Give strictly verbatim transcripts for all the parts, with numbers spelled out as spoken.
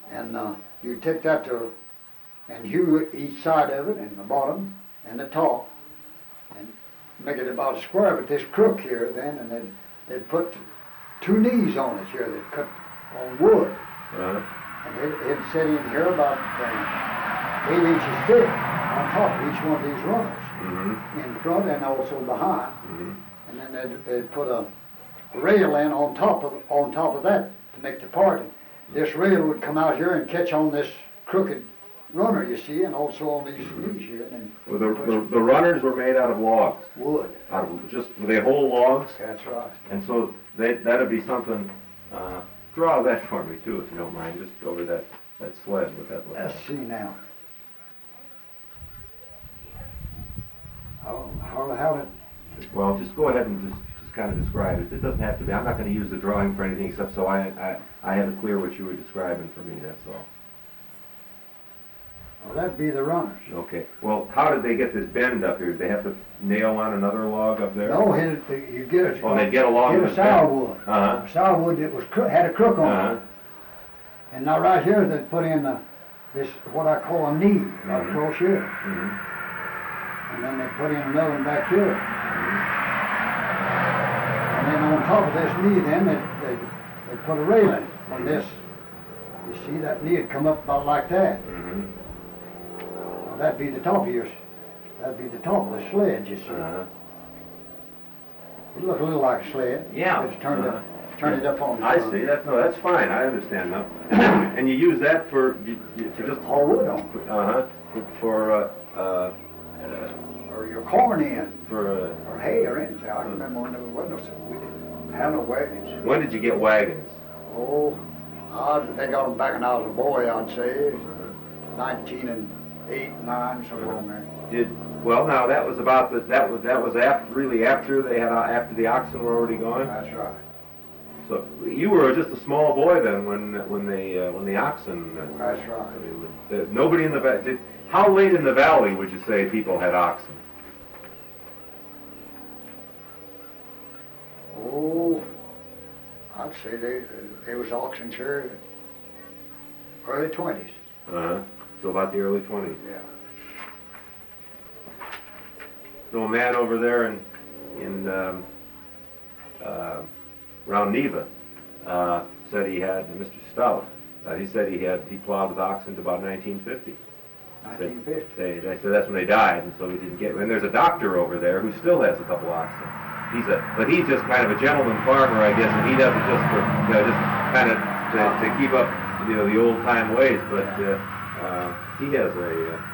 and uh, you take that to, and hew each side of it, and the bottom and the top, and make it about a square with this crook here then, and then they'd put two knees on it here, they'd cut on wood. Uh-huh. And it, it'd sit in here about uh, eight inches thick on top of each one of these runners, Mm-hmm. in front and also behind. Mm-hmm. And then they'd, they'd put a rail in on top of on top of that to make the parting. This rail would come out here and catch on this crooked runner, you see, and also on these Mm-hmm. knees here. And then Well, the, the, the runners were made out of logs. wood. Out of just, were they whole logs? That's right. And so they, that'd be something, uh, draw that for me too, if you don't mind, just over that, that sled with that. Let's see now. How, how, how did, Well, just go ahead and just, just kind of describe it. It doesn't have to be, I'm not gonna use the drawing for anything except so I, I, I have it clear what you were describing for me, that's all. well, that'd be the runners. Okay, well, how did they get this bend up here? Did they have to nail on another log up there? No, hit it, you get a, Oh, they'd get a log get with a a bend. sourwood. Uh-huh, A sourwood that was, cro- had a crook on uh-huh, it. And now right here, they put in the, this, what I call a knee, right Mhm. across here. mhm, And then they put in another one back here. mhm, And then on top of this knee then, they, they, they put a railing on this. You see, that knee would come up about like that. mhm, Now that'd be the top of your, that'd be the top of the sled, you see. uh-huh. It looked a little like a sled. Yeah. Just turned uh-huh. it, turned it up on the I front. see, that's, no, that's fine, I understand now. And you use that for, you, you, to just, Haul wood on. uh-huh, for, uh, uh, Or your corn in, for, uh, or hay or anything. I remember when there wasn't no, we didn't have no wagons. when did you get wagons? Oh, I, they got them back when I was a boy, I'd say, nineteen and eight, nine, somewhere on there. Did, well, now, that was about, the that was, that was after, really after they had, uh, after the oxen were already gone? That's right. So, you were just a small boy then, when, when they, uh, when the oxen, uh, That's I right. mean, the- nobody in the, va- did, how late in the valley would you say people had oxen? Oh, I'd say they, they was oxen here early twenties. Uh-huh, so about the early twenties. Yeah. So a man over there in, in, um, uh, around Neva, uh, said he had, Mister Stout, uh, he said he had, he plowed with oxen to about nineteen fifty. nineteen fifty. They, they said that's when they died, and so he didn't get, and there's a doctor over there who still has a couple oxen. He's a, but he's just kind of a gentleman farmer, I guess, and he does it just for, you know, just kind of to, to keep up, you know, the old time ways, but, uh, uh, he has a, uh,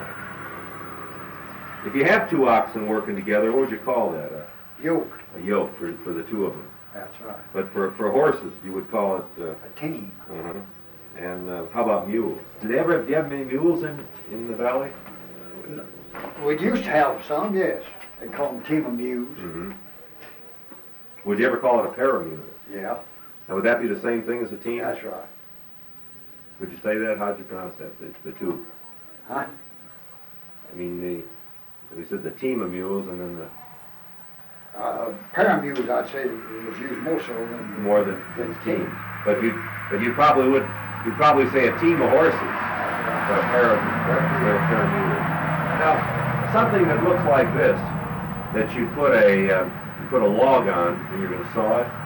if you have two oxen working together, what would you call that? A, Yoke. a yoke for, for the two of them. That's right. But for, for horses, you would call it, uh, A team. uh-huh. And, uh, how about mules? Did they ever, do you have many mules in, in the valley? We used to have some, yes. They call them team of mules. Mm-hmm. Would you ever call it a pair of mules? Yeah, Now, would that be the same thing as a team? that's right. Would you say that? How'd you pronounce that, the, the two? Huh? I mean, the, we said the team of mules and then the, Uh, pair of mules, I'd say, was used more so than. more than, than team. But you, but you probably would, you'd probably say a team of horses, but a pair of, or a pair of mules. Now, something that looks like this, that you put a, uh, you put a log on and you're gonna saw it.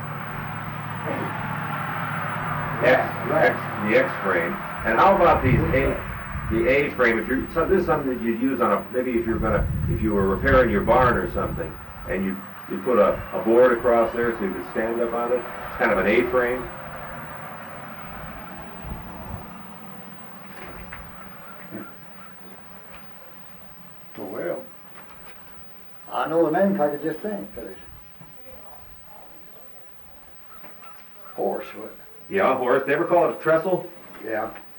X, X, the X frame. And how about these A, the A frame? If you're, so this is something that you'd use on a, maybe if you're gonna, if you were repairing your barn or something, and you, you put a, a board across there so you could stand up on it. It's kind of an A frame. Well, I know the name if I could just think, but it's horse, what? Yeah, a horse. They ever call it a trestle? Yeah.